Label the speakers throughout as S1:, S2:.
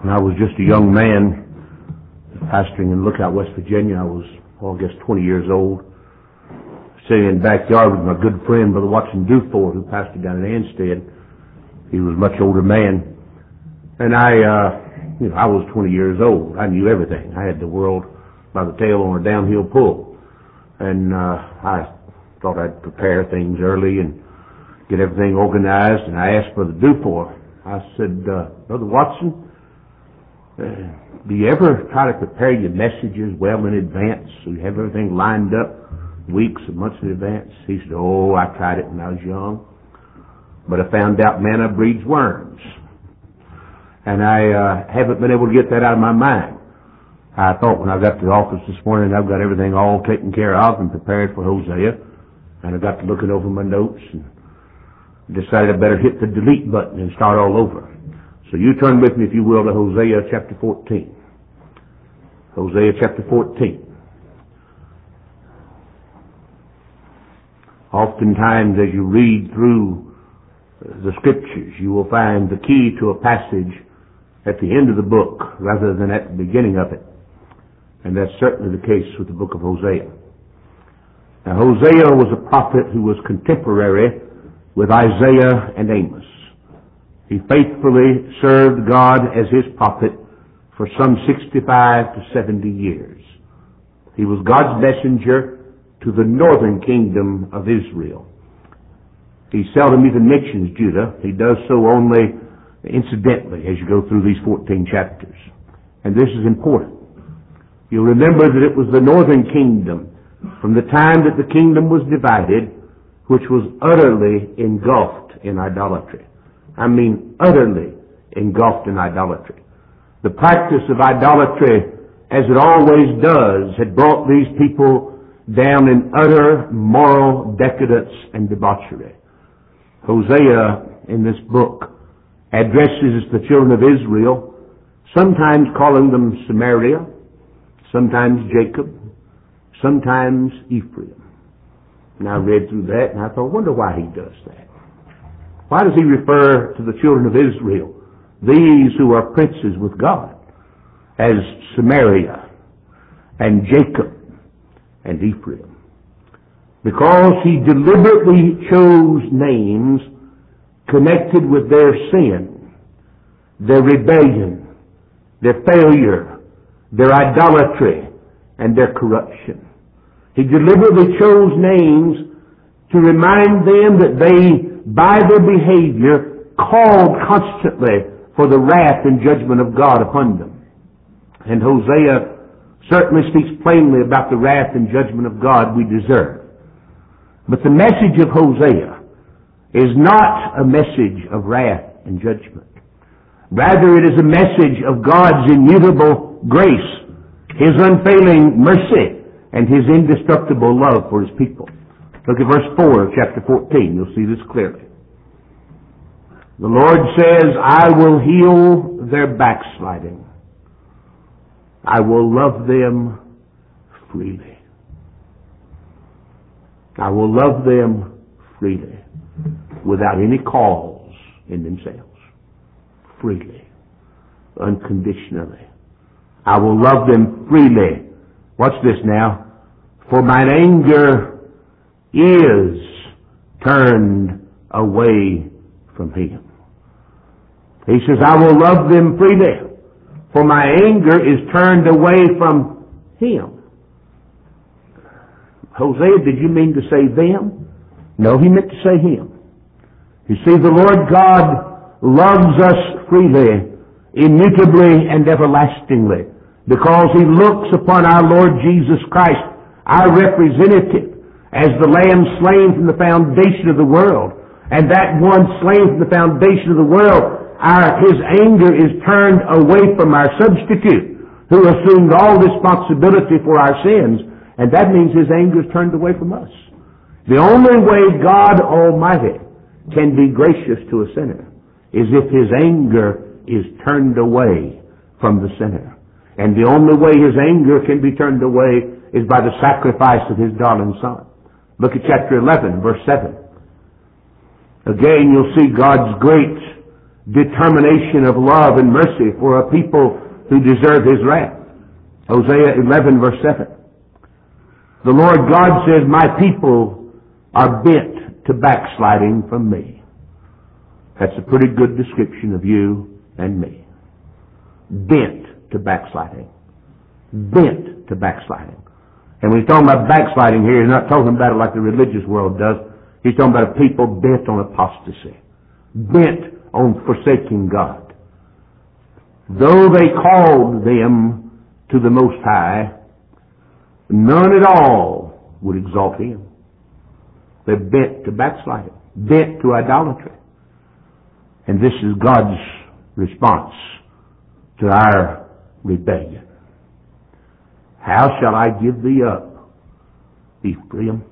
S1: When I was just a young man pastoring in Lookout, West Virginia, I was, I guess, 20 years old, sitting in the backyard with my good friend, Brother Watson Dufort, who pastored down in Anstead. He was a much older man. And I was 20 years old. I knew everything. I had the world by the tail on a downhill pull. And I thought I'd prepare things early and get everything organized. And I asked Brother Dufort, I said, Brother Watson, do you ever try to prepare your messages well in advance so you have everything lined up weeks or months in advance? He said, oh, I tried it when I was young, but I found out manna breeds worms. And I haven't been able to get that out of my mind. I thought when I got to the office this morning, I've got everything all taken care of and prepared for Hosea. And I got to looking over my notes and decided I better hit the delete button and start all over. So you turn with me, if you will, to Hosea chapter 14. Hosea chapter 14. Oftentimes as you read through the scriptures, you will find the key to a passage at the end of the book rather than at the beginning of it. And that's certainly the case with the book of Hosea. Now, Hosea was a prophet who was contemporary with Isaiah and Amos. He faithfully served God as his prophet for some 65 to 70 years. He was God's messenger to the northern kingdom of Israel. He seldom even mentions Judah. He does so only incidentally as you go through these 14 chapters. And this is important. You'll remember that it was the northern kingdom, from the time that the kingdom was divided, which was utterly engulfed in idolatry. I mean utterly engulfed in idolatry. The practice of idolatry, as it always does, had brought these people down in utter moral decadence and debauchery. Hosea, in this book, addresses the children of Israel, sometimes calling them Samaria, sometimes Jacob, sometimes Ephraim. And I read through that and I thought, I wonder why he does that. Why does he refer to the children of Israel, these who are princes with God, as Samaria and Jacob and Ephraim? Because he deliberately chose names connected with their sin, their rebellion, their failure, their idolatry, and their corruption. He deliberately chose names to remind them that they, by their behavior, called constantly for the wrath and judgment of God upon them. And Hosea certainly speaks plainly about the wrath and judgment of God we deserve. But the message of Hosea is not a message of wrath and judgment. Rather, it is a message of God's immutable grace, his unfailing mercy, and his indestructible love for his people. Look at verse 4 of chapter 14. You'll see this clearly. The Lord says, I will heal their backsliding. I will love them freely. I will love them freely, without any cause in themselves. Freely, unconditionally. I will love them freely. Watch this now. For mine anger is turned away from him. He says, I will love them freely, for my anger is turned away from him. Hosea, did you mean to say them? No, he meant to say him. You see, the Lord God loves us freely, immutably and everlastingly, because he looks upon our Lord Jesus Christ, our representative, as the Lamb slain from the foundation of the world. And that one slain from the foundation of the world, his anger is turned away from our substitute, who assumed all responsibility for our sins. And that means his anger is turned away from us. The only way God Almighty can be gracious to a sinner is if his anger is turned away from the sinner. And the only way his anger can be turned away is by the sacrifice of his darling Son. Look at chapter 11, verse 7. Again, you'll see God's great determination of love and mercy for a people who deserve His wrath. Hosea 11 verse 7. The Lord God says, my people are bent to backsliding from me. That's a pretty good description of you and me. Bent to backsliding. Bent to backsliding. And when he's talking about backsliding here, he's not talking about it like the religious world does. He's talking about a people bent on apostasy. Bent on forsaking God. Though they called them to the Most High, none at all would exalt Him. They're bent to backsliding. Bent to idolatry. And this is God's response to our rebellion. How shall I give thee up, Ephraim?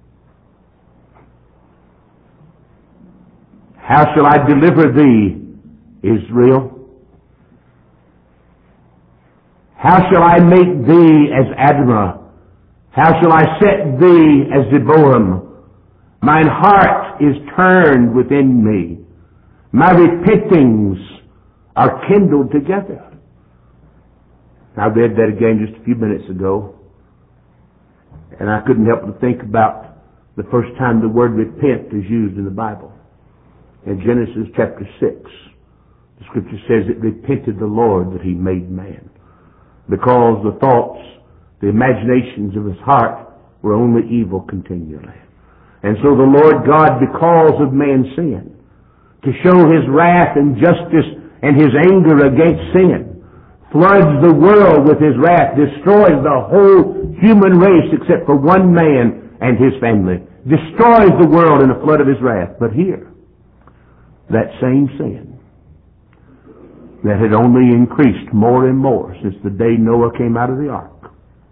S1: How shall I deliver thee, Israel? How shall I make thee as Admah? How shall I set thee as Zeboim? Mine heart is turned within me. My repentings are kindled together. I read that again just a few minutes ago, and I couldn't help but think about the first time the word repent is used in the Bible. In Genesis chapter 6, the Scripture says it repented the Lord that He made man, because the thoughts, the imaginations of his heart were only evil continually. And so the Lord God, because of man's sin, to show His wrath and justice and His anger against sin, floods the world with His wrath, destroys the whole human race except for one man and his family, destroys the world in a flood of His wrath. But here, that same sin that had only increased more and more since the day Noah came out of the ark,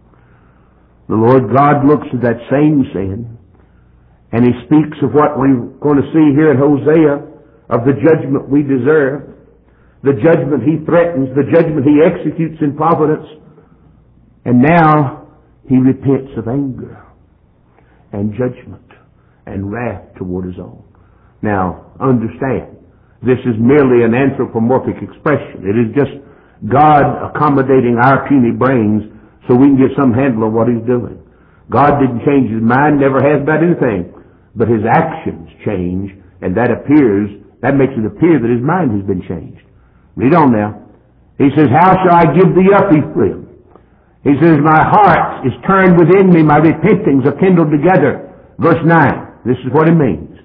S1: the Lord God looks at that same sin, and He speaks of what we're going to see here in Hosea, of the judgment we deserve, the judgment He threatens, the judgment He executes in providence. And now He repents of anger and judgment and wrath toward His own. Now, understand, this is merely an anthropomorphic expression. It is just God accommodating our puny brains so we can get some handle on what He's doing. God didn't change His mind, never has about anything, but His actions change, and that makes it appear that His mind has been changed. Read on now. He says, how shall I give thee up, Ephraim? He says, my heart is turned within me, my repentings are kindled together. Verse 9, this is what it means.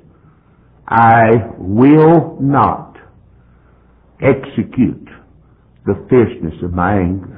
S1: I will not execute the fierceness of my anger.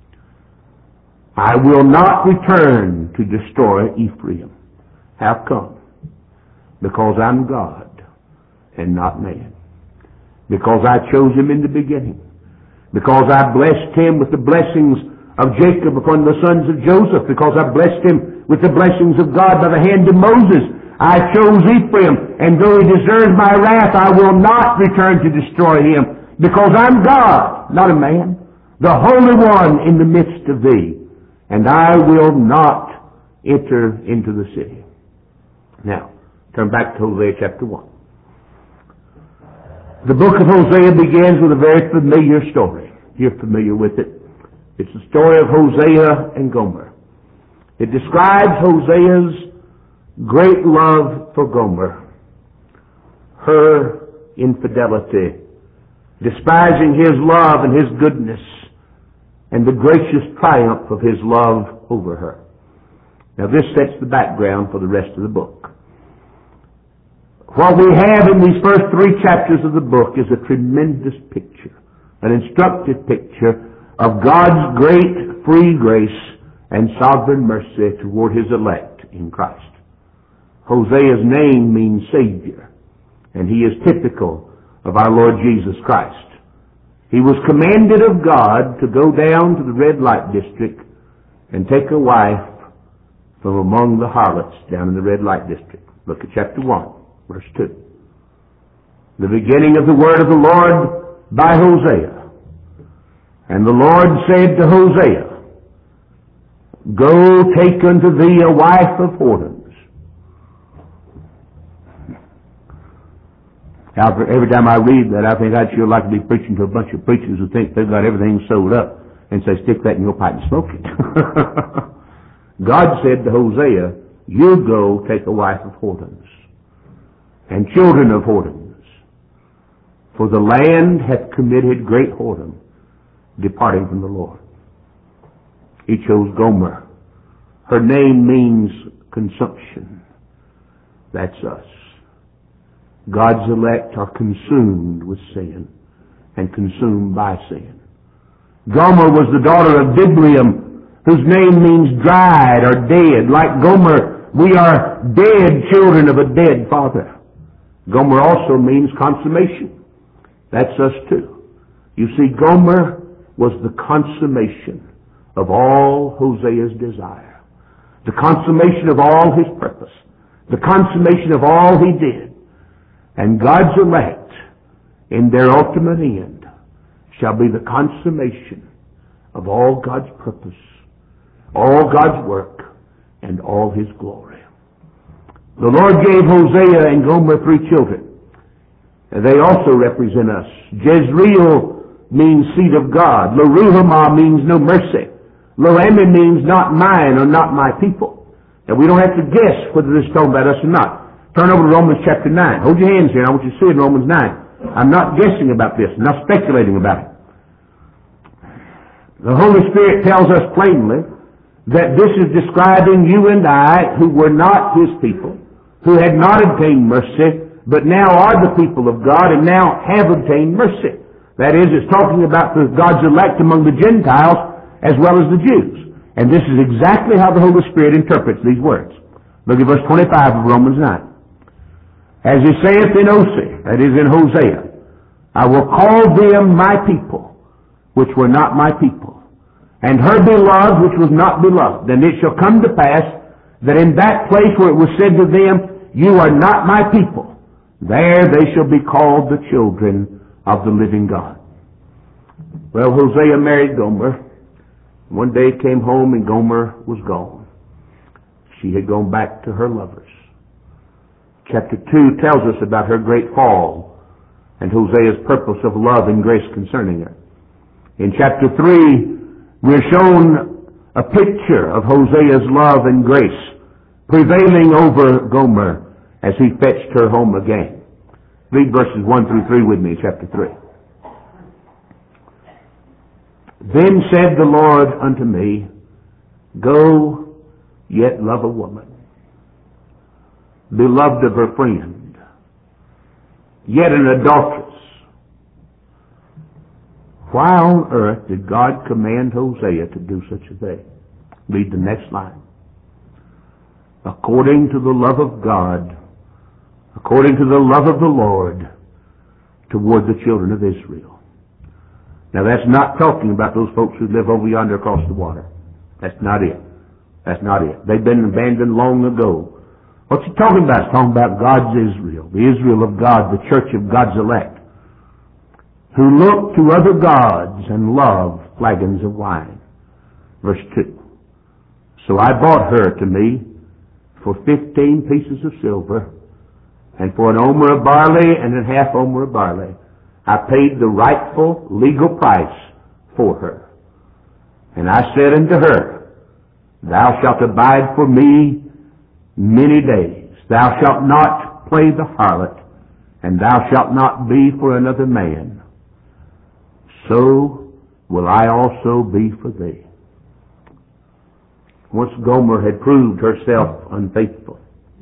S1: I will not return to destroy Ephraim. How come? Because I'm God and not man. Because I chose him in the beginning. Because I blessed him with the blessings of Jacob upon the sons of Joseph. Because I blessed him with the blessings of God by the hand of Moses. I chose Ephraim, and though he deserves my wrath, I will not return to destroy him. Because I'm God, not a man, the Holy One in the midst of thee. And I will not enter into the city. Now, turn back to Hosea chapter 1. The book of Hosea begins with a very familiar story. You're familiar with it. It's the story of Hosea and Gomer. It describes Hosea's great love for Gomer, her infidelity, despising his love and his goodness, and the gracious triumph of his love over her. Now this sets the background for the rest of the book. What we have in these first 3 chapters of the book is a tremendous picture, an instructive picture of God's great free grace and sovereign mercy toward His elect in Christ. Hosea's name means Savior, and he is typical of our Lord Jesus Christ. He was commanded of God to go down to the red light district and take a wife from among the harlots down in the red light district. Look at chapter 1. Verse 2. The beginning of the word of the Lord by Hosea. And the Lord said to Hosea, go take unto thee a wife of whoredoms. Every time I read that, I think I'd sure like to be preaching to a bunch of preachers who think they've got everything sewed up and say, stick that in your pipe and smoke it. God said to Hosea, you go take a wife of whoredoms and children of whoredoms, for the land hath committed great whoredom, departing from the Lord. He chose Gomer. Her name means consumption. That's us. God's elect are consumed with sin and consumed by sin. Gomer was the daughter of Diblaim, whose name means dried or dead. Like Gomer, we are dead children of a dead father. Gomer also means consummation. That's us too. You see, Gomer was the consummation of all Hosea's desire, the consummation of all his purpose, the consummation of all he did. And God's elect, in their ultimate end, shall be the consummation of all God's purpose, all God's work, and all His glory. The Lord gave Hosea and Gomer 3 children. They also represent us. Jezreel means seed of God. Lo-ruhamah means no mercy. Lo-ammi means not mine or not my people. And we don't have to guess whether this is talking about us or not. Turn over to Romans chapter 9. Hold your hands here. I want you to see in Romans 9. I'm not guessing about this. I'm not speculating about it. The Holy Spirit tells us plainly that this is describing you and I who were not His people, who had not obtained mercy, but now are the people of God and now have obtained mercy. That is, it's talking about God's elect among the Gentiles as well as the Jews. And this is exactly how the Holy Spirit interprets these words. Look at verse 25 of Romans 9. As he saith in Osee, that is in Hosea, I will call them my people, which were not my people, and her beloved, which was not beloved. And it shall come to pass that in that place where it was said to them, you are not my people, there they shall be called the children of the living God. Well, Hosea married Gomer. One day came home and Gomer was gone. She had gone back to her lovers. Chapter 2 tells us about her great fall and Hosea's purpose of love and grace concerning her. In chapter 3, we're shown a picture of Hosea's love and grace prevailing over Gomer as he fetched her home again. Read verses 1 through 3 with me in chapter 3. Then said the Lord unto me, go, yet love a woman, beloved of her friend, yet an adulteress. Why on earth did God command Hosea to do such a thing? Read the next line. According to the love of God, according to the love of the Lord, toward the children of Israel. Now that's not talking about those folks who live over yonder across the water. That's not it. That's not it. They've been abandoned long ago. What's he talking about? He's talking about God's Israel, the Israel of God, the church of God's elect, who look to other gods and love flagons of wine. Verse 2. So I bought her to me for 15 pieces of silver, and for an omer of barley and a half omer of barley. I paid the rightful legal price for her. And I said unto her, thou shalt abide for me many days. Thou shalt not play the harlot, and thou shalt not be for another man. So will I also be for thee. Once Gomer had proved herself unfaithful,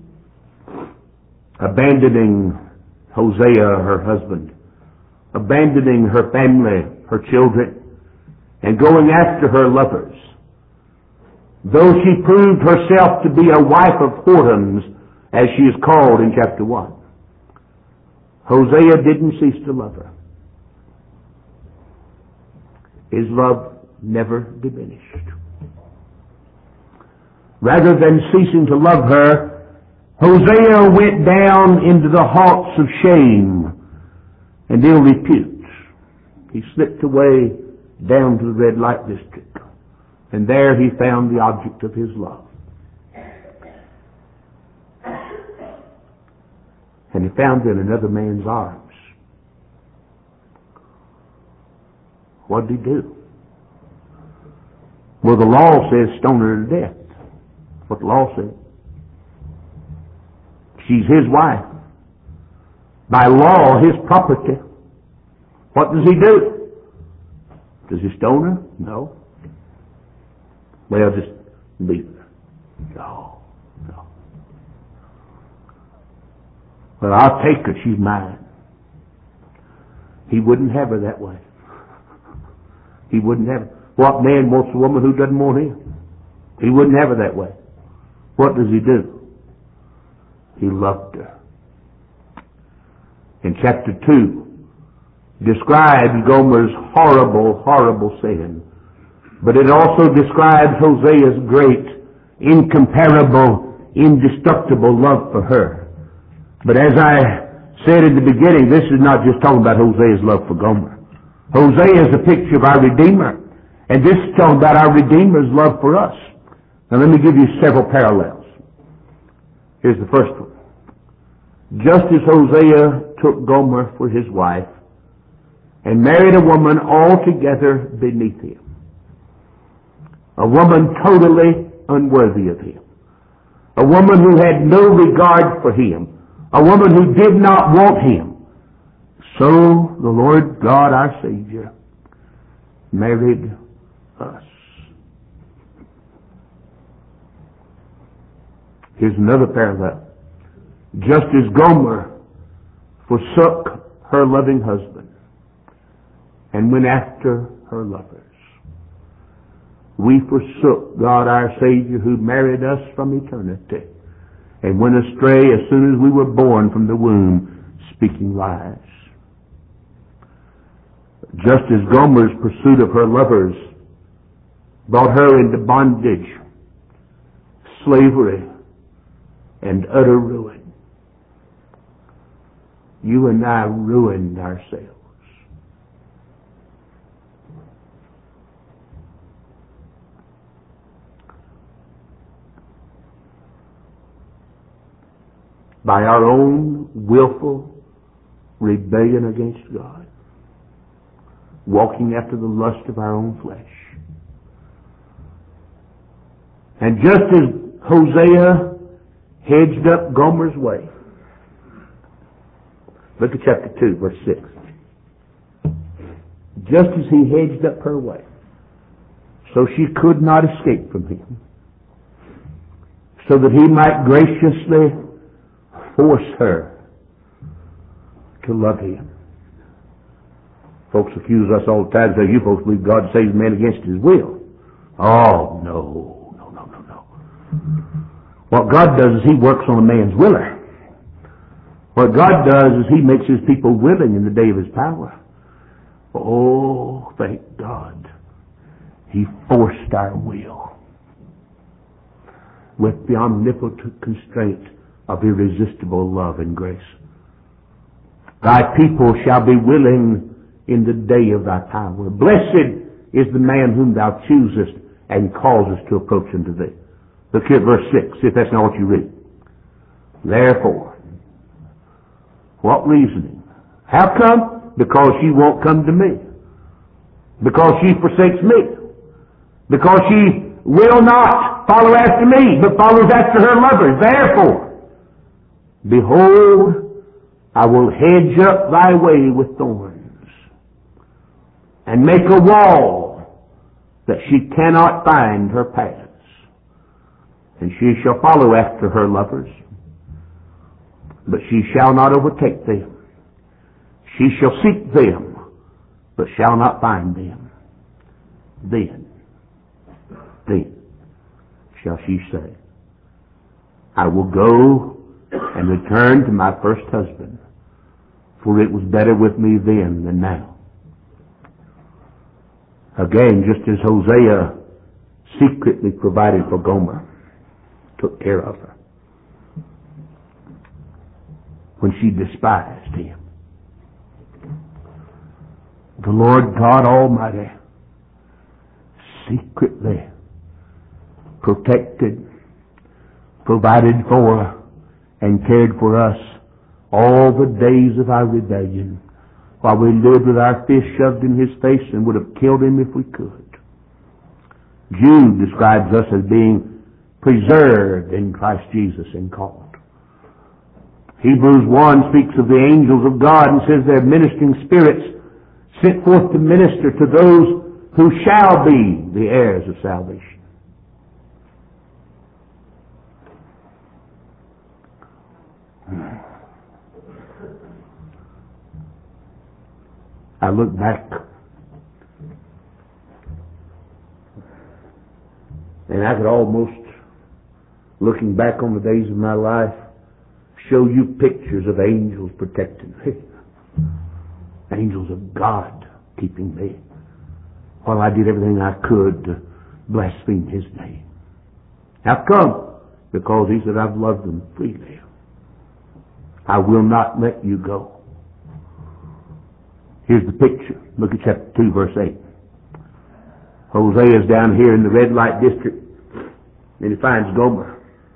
S1: abandoning Hosea, her husband, abandoning her family, her children, and going after her lovers, though she proved herself to be a wife of whoredoms, as she is called in chapter 1, Hosea didn't cease to love her. His love never diminished. Rather than ceasing to love her, Hosea went down into the haunts of shame and ill repute. He slipped away down to the red light district, and there he found the object of his love. And he found her in another man's arms. What did he do? Well, the law says stone her to death. That's what the law says. She's his wife. By law, his property. What does he do? Does he stone her? No. Well, just leave her. No. Well, I'll take her. She's mine. He wouldn't have her that way. He wouldn't have her. What man wants a woman who doesn't want him? He wouldn't have her that way. What does he do? He loved her. In chapter 2, describes Gomer's horrible sin. But it also describes Hosea's great, incomparable, indestructible love for her. But as I said in the beginning, this is not just talking about Hosea's love for Gomer. Hosea is a picture of our Redeemer. And this is talking about our Redeemer's love for us. Now let me give you several parallels. Here's the first one. Just as Hosea took Gomer for his wife and married a woman altogether beneath him, a woman totally unworthy of him, a woman who had no regard for him, a woman who did not want him, so the Lord God our Savior married us. Here's another parallel. Just as Gomer forsook her loving husband and went after her lovers, we forsook God our Savior who married us from eternity and went astray as soon as we were born from the womb, speaking lies. Just as Gomer's pursuit of her lovers brought her into bondage, slavery, and utter ruin, you and I ruined ourselves. By our own willful rebellion against God, walking after the lust of our own flesh. And just as Hosea hedged up Gomer's way, look at chapter 2, verse 6. Just as he hedged up her way, so she could not escape from him, so that he might graciously force her to love him. Folks accuse us all the time, say, you folks believe God saves men against his will. Oh, no. What God does is he works on a man's willer. What God does is he makes his people willing in the day of his power. Oh, thank God. He forced our will with the omnipotent constraint of irresistible love and grace. Thy people shall be willing in the day of thy power. Blessed is the man whom thou choosest and causest to approach unto thee. Look here at verse 6, see if that's not what you read. Therefore, what reasoning? How come? Because she won't come to me. Because she forsakes me. Because she will not follow after me, but follows after her lovers. Therefore, behold, I will hedge up thy way with thorns, and make a wall that she cannot find her paths. And she shall follow after her lovers, but she shall not overtake them. She shall seek them, but shall not find them. Then shall she say, I will go and return to my first husband, for it was better with me then than now. Again, just as Hosea secretly provided for Gomer, took care of her when she despised him, the Lord God Almighty secretly protected, provided for, and cared for us all the days of our rebellion, while we lived with our fists shoved in his face and would have killed him if we could. Jude describes us as being preserved in Christ Jesus and called. Hebrews 1 speaks of the angels of God and says they're ministering spirits sent forth to minister to those who shall be the heirs of salvation. I look back and I could almost, looking back on the days of my life, show you pictures of angels protecting me. Angels of God keeping me while I did everything I could to blaspheme his name. How come? Because he said, I've loved them freely. I will not let you go. Here's the picture. Look at chapter 2, verse 8. Hosea's down here in the red light district, and he finds Gomer.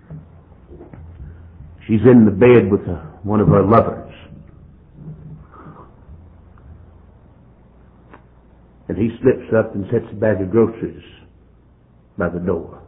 S1: She's in the bed with one of her lovers. And he slips up and sets a bag of groceries by the door.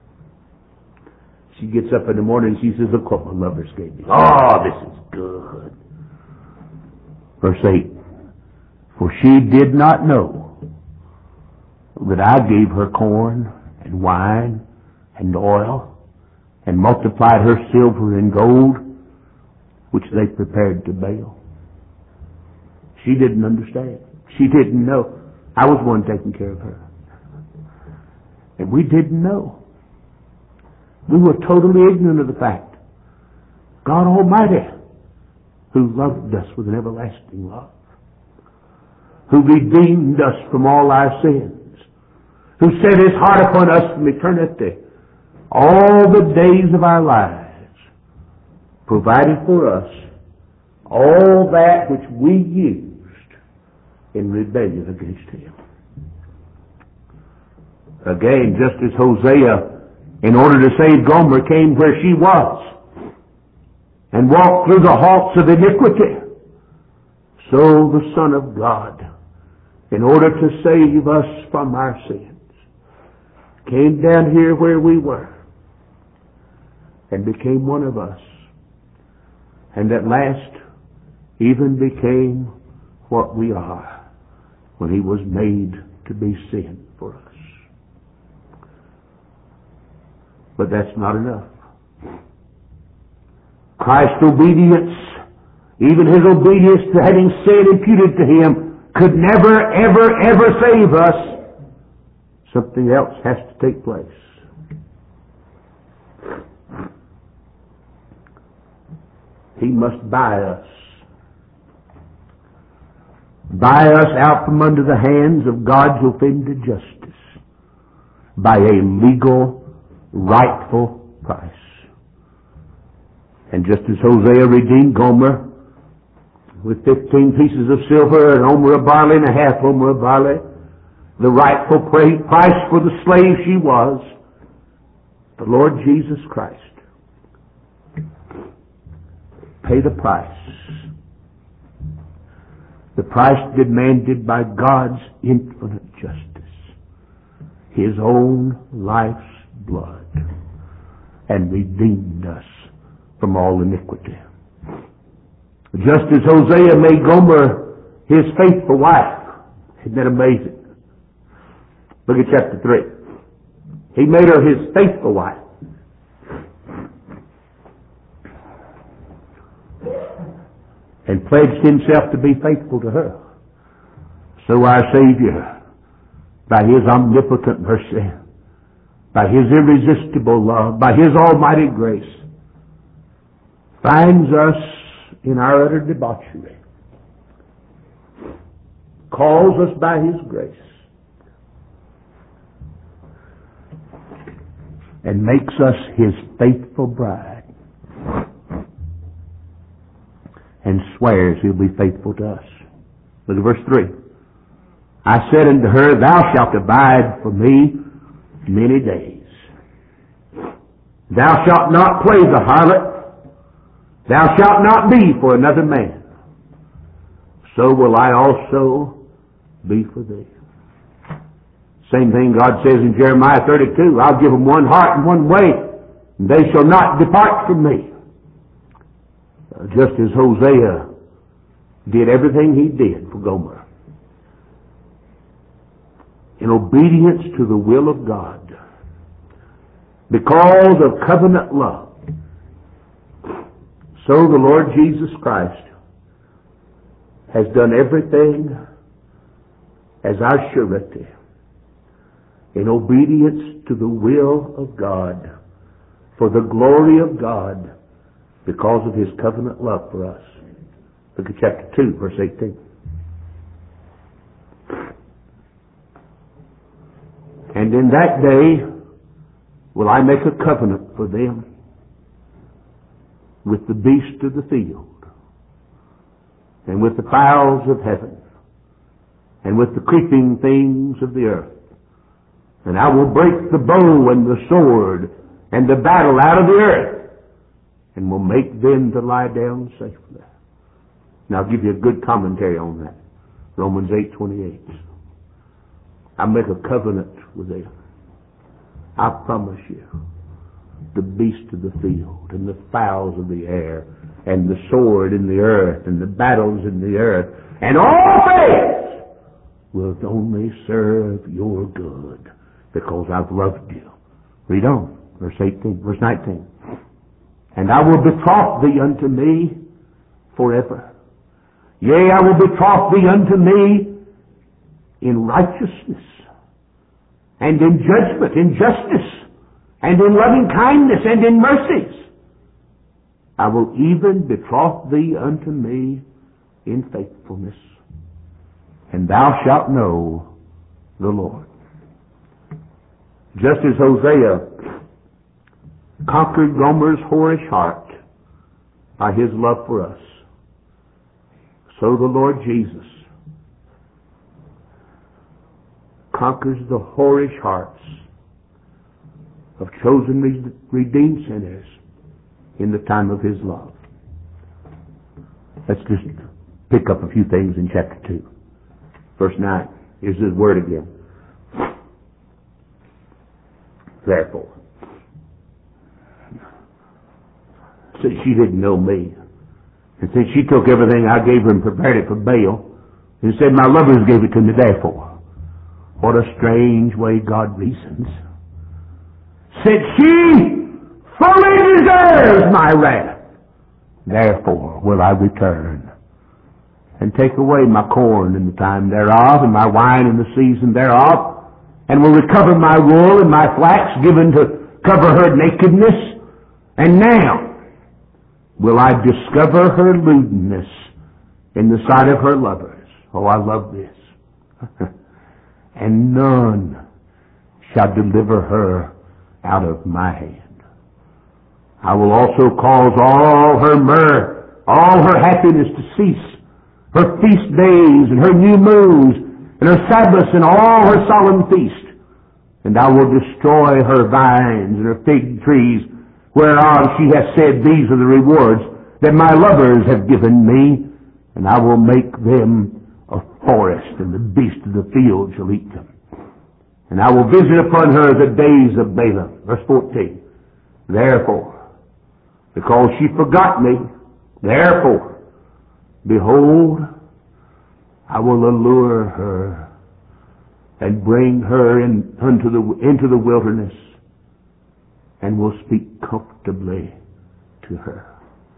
S1: She gets up in the morning and she says, look what my lovers gave me. Oh, this is good. Verse 8. For she did not know that I gave her corn and wine and oil and multiplied her silver and gold, which they prepared to Baal. She didn't understand. She didn't know. I was one taking care of her. And we didn't know. We were totally ignorant of the fact. God Almighty, who loved us with an everlasting love, who redeemed us from all our sins, who set his heart upon us from eternity, all the days of our lives, provided for us all that which we used in rebellion against him. Again, just as Hosea, in order to save Gomer, came where she was and walked through the halts of iniquity, so the Son of God, in order to save us from our sins, came down here where we were and became one of us, and at last even became what we are when he was made to be sin for us. But that's not enough. Christ's obedience, even his obedience to having sin imputed to him, could never, ever, ever save us. Something else has to take place. He must buy us. Buy us out from under the hands of God's offended justice by a legal, rightful price. And just as Hosea redeemed Gomer with 15 pieces of silver, an omer of barley and a half omer of barley, the rightful price for the slave she was, the Lord Jesus Christ paid the price. The price demanded by God's infinite justice. His own life's blood. And redeemed us from all iniquity. Just as Hosea made Gomer his faithful wife. Isn't that amazing? Look at chapter 3. He made her his faithful wife. And pledged himself to be faithful to her. So our Savior, by his omnipotent mercy, by his irresistible love, by his almighty grace, finds us in our utter debauchery, calls us by his grace, and makes us his faithful bride, and swears he'll be faithful to us. Look at verse 3. I said unto her, thou shalt abide for me many days. Thou shalt not play the harlot. Thou shalt not be for another man. so will I also be for thee. Same thing God says in Jeremiah 32, I'll give them one heart and one way, and they shall not depart from me. Just as Hosea did everything he did for Gomer, in obedience to the will of God, because of covenant love, so the Lord Jesus Christ has done everything as our surety, in obedience to the will of God, for the glory of God, because of His covenant love for us. Look at chapter 2, verse 18. And in that day will I make a covenant for them with the beasts of the field, and with the fowls of heaven, and with the creeping things of the earth. And I will break the bow and the sword and the battle out of the earth, and will make them to lie down safely. Now I'll give you a good commentary on that. Romans 8:28. I make a covenant with them. I promise you, the beasts of the field, and the fowls of the air, and the sword in the earth, and the battles in the earth, and all things will only serve your good, because I've loved you. Read on, verse 19. And I will betroth thee unto me forever. Yea, I will betroth thee unto me in righteousness, and in judgment, in justice, and in loving kindness, and in mercies. I will even betroth thee unto me in faithfulness, and thou shalt know the Lord. Just as Hosea conquered Gomer's whorish heart by his love for us, so the Lord Jesus conquers the whorish hearts of chosen, redeemed sinners in the time of His love. Let's just pick up a few things in chapter 2. Verse 9. Here's His word again. Therefore. Since she didn't know me, and since she took everything I gave her and prepared it for Baal, and said, my lovers gave it to me, therefore. What a strange way God reasons. Since she fully deserves my wrath, therefore will I return, and take away my corn in the time thereof, and my wine in the season thereof, and will recover my wool and my flax given to cover her nakedness. And now will I discover her lewdness in the sight of her lovers. Oh, I love this. And none shall deliver her out of my hand. I will also cause all her mirth, all her happiness to cease, her feast days and her new moons, and her Sabbaths and all her solemn feast. And I will destroy her vines and her fig trees, whereof she hath said, these are the rewards that my lovers have given me, and I will make them a forest, and the beasts of the field shall eat them. And I will visit upon her the days of Balaam. Verse 14. Therefore, because she forgot me, therefore, behold, I will allure her and bring her into the wilderness, and will speak comfortably to her.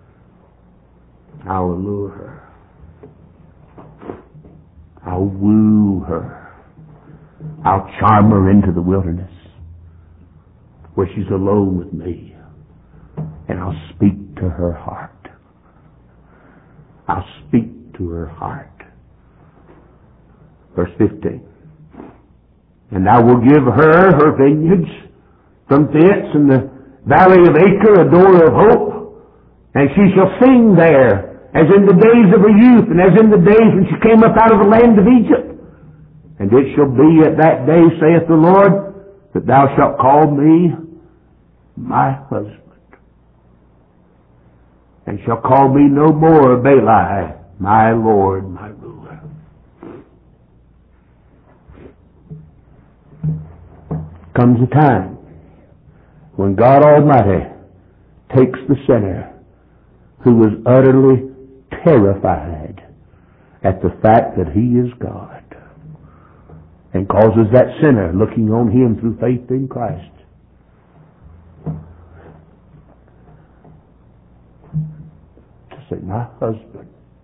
S1: I'll allure her. I'll woo her. I'll charm her into the wilderness where she's alone with me, and I'll speak to her heart. I'll speak to her heart. Verse 15. And I will give her vineyards from thence, and the valley of Acre a door of hope, and she shall sing there as in the days of her youth, and as in the days when she came up out of the land of Egypt. And it shall be at that day, saith the Lord, that thou shalt call me my husband, and shall call me no more Baali, my Lord, my ruler. comes a time when God Almighty takes the sinner who was utterly terrified at the fact that He is God and causes that sinner looking on Him through faith in Christ to say, my husband.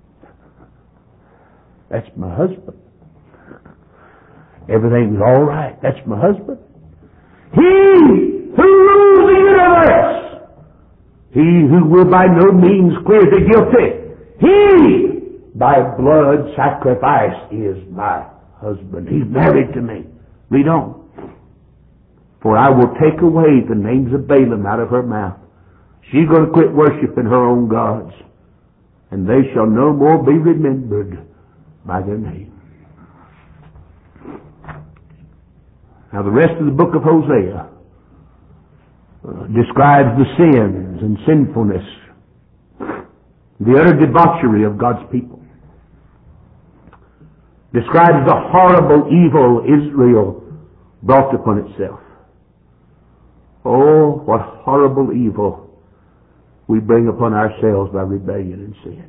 S1: That's my husband. Everything's all right. That's my husband. He who rules the universe. He who will by no means clear the guilty. He, by blood sacrifice, is my husband. He's married to me. Read on. For I will take away the names of Balaam out of her mouth. She's going to quit worshiping her own gods. And they shall no more be remembered by their name. Now the rest of the book of Hosea describes the sins and sinfulness, the utter debauchery of God's people. Describes the horrible evil Israel brought upon itself. Oh, what horrible evil we bring upon ourselves by rebellion and sin.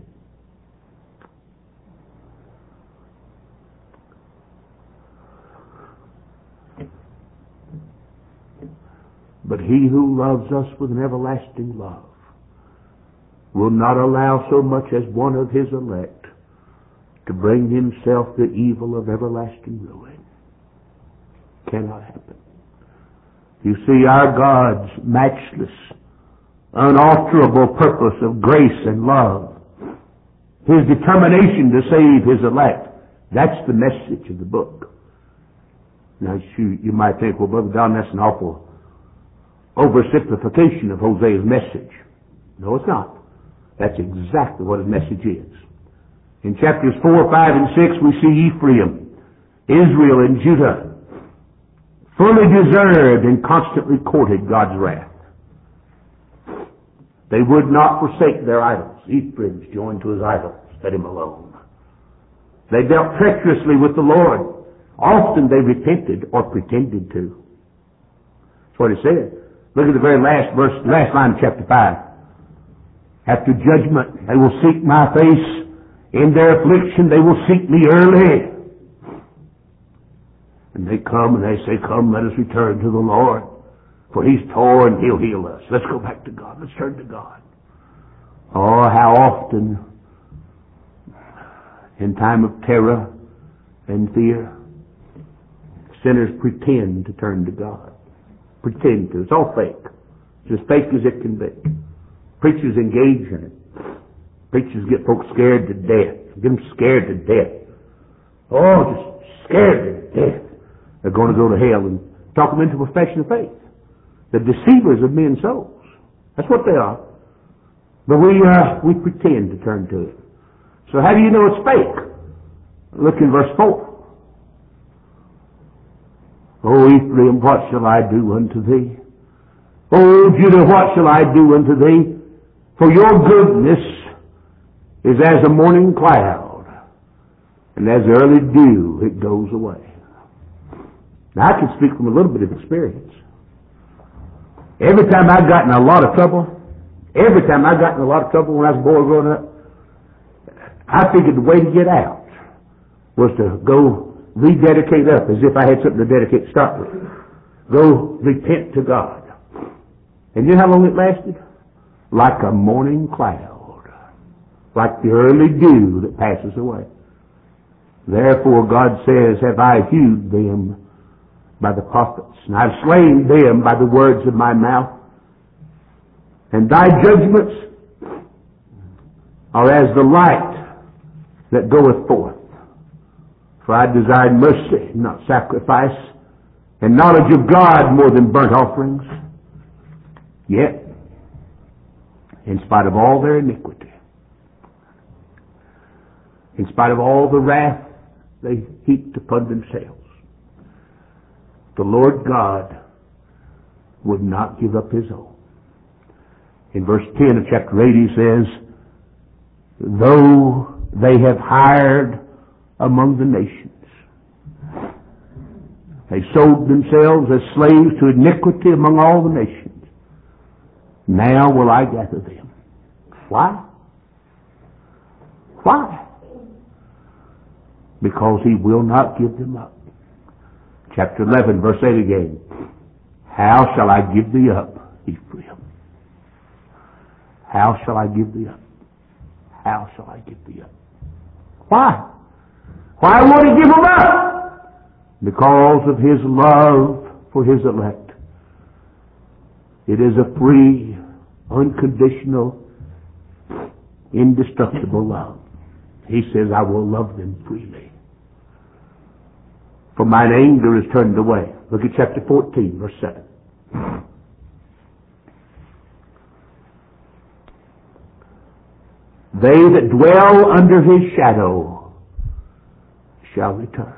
S1: But He who loves us with an everlasting love will not allow so much as one of His elect to bring himself the evil of everlasting ruin. Cannot happen. You see, our God's matchless, unalterable purpose of grace and love, His determination to save His elect, that's the message of the book. Now, you might think, well, Brother Don, that's an awful oversimplification of Hosea's message. No, it's not. That's exactly what his message is. In chapters 4, 5, and 6, we see Ephraim, Israel, and Judah fully deserved and constantly courted God's wrath. They would not forsake their idols. Ephraim's joined to his idols. Let him alone. They dealt treacherously with the Lord. Often they repented or pretended to. That's what it said. Look at the very last verse, last line of chapter 5. After judgment, they will seek my face. In their affliction, they will seek me early. And they come and they say, come, let us return to the Lord. For He's torn, He'll heal us. Let's go back to God. Let's turn to God. Oh, how often, in time of terror and fear, sinners pretend to turn to God. Pretend to. It's all fake. It's as fake as it can be. Preachers engage in it. Preachers get folks scared to death. Get them scared to death. Oh, just scared to death. They're going to go to hell and talk them into profession of faith. The deceivers of men's souls. That's what they are. But we pretend to turn to it. So how do you know it's fake? Look in verse 4. O Ephraim, what shall I do unto thee? O Judah, what shall I do unto thee? For your goodness is as a morning cloud, and as early dew it goes away. Now I can speak from a little bit of experience. Every time I got in a lot of trouble when I was a boy growing up, I figured the way to get out was to go rededicate up, as if I had something to dedicate to start with. Go repent to God. And you know how long it lasted? Like a morning cloud. Like the early dew that passes away. Therefore God says, have I hewed them by the prophets, and I've slain them by the words of my mouth. And thy judgments are as the light that goeth forth. For I desired mercy, not sacrifice, and knowledge of God more than burnt offerings. Yet, in spite of all their iniquity, in spite of all the wrath they heaped upon themselves, the Lord God would not give up His own. In verse 10 of chapter 8 He says, though they have hired among the nations. They sold themselves as slaves to iniquity among all the nations. Now will I gather them. Why? Why? Because he will not give them up. Chapter 11, verse 8 again. How shall I give thee up, Ephraim? How shall I give thee up? How shall I give thee up? Why? Why won't he give them up? Because of his love for his elect. It is a free, unconditional, indestructible love. He says, I will love them freely. For mine anger is turned away. Look at chapter 14, verse 7. They that dwell under his shadow shall return.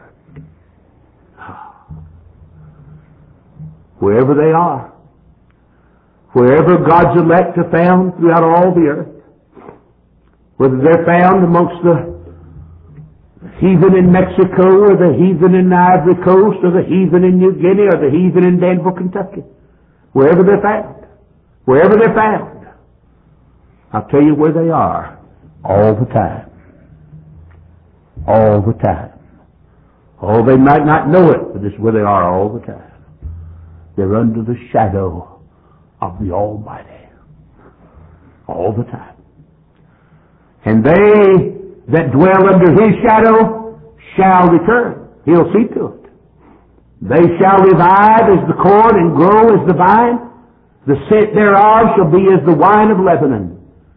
S1: Wherever they are, wherever God's elect are found throughout all the earth, whether they're found amongst the heathen in Mexico, or the heathen in the Ivory Coast, or the heathen in New Guinea, or the heathen in Danville, Kentucky, wherever they're found, I'll tell you where they are all the time. All the time. Oh, they might not know it, but this is where they are all the time. They're under the shadow of the Almighty. All the time. And they that dwell under his shadow shall return. He'll see to it. They shall revive as the corn and grow as the vine. The scent thereof shall be as the wine of Lebanon.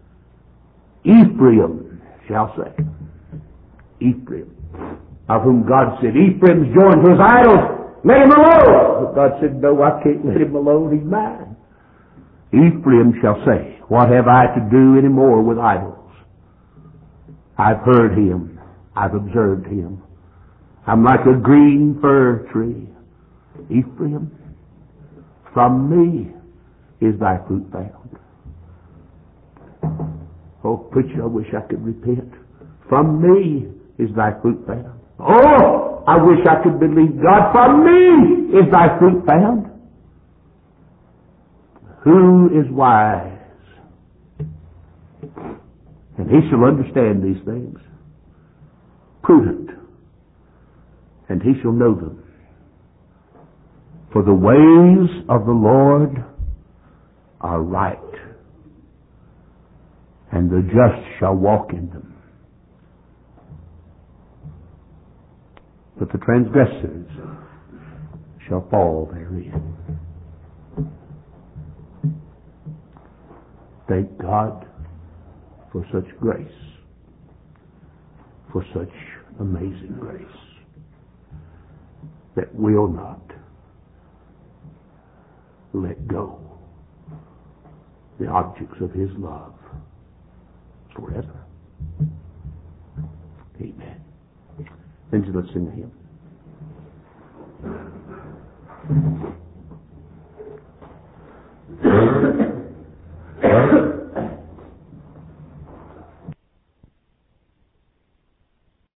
S1: Ephraim shall say. Ephraim, of whom God said, Ephraim's joined to his idols, let him alone. But God said, no, I can't let him alone, he's mine. Ephraim shall say, what have I to do any more with idols? I've heard him, I've observed him. I'm like a green fir tree. Ephraim, from me is thy fruit found. Oh, preacher, I wish I could repent. From me is thy fruit found. Oh, I wish I could believe God. From me is thy fruit found. Who is wise? And he shall understand these things. Prudent. And he shall know them. For the ways of the Lord are right, and the just shall walk in them. But the transgressors shall fall therein. Thank God for such grace, for such amazing grace that will not let go the objects of his love forever. Amen. Then let's sing a hymn.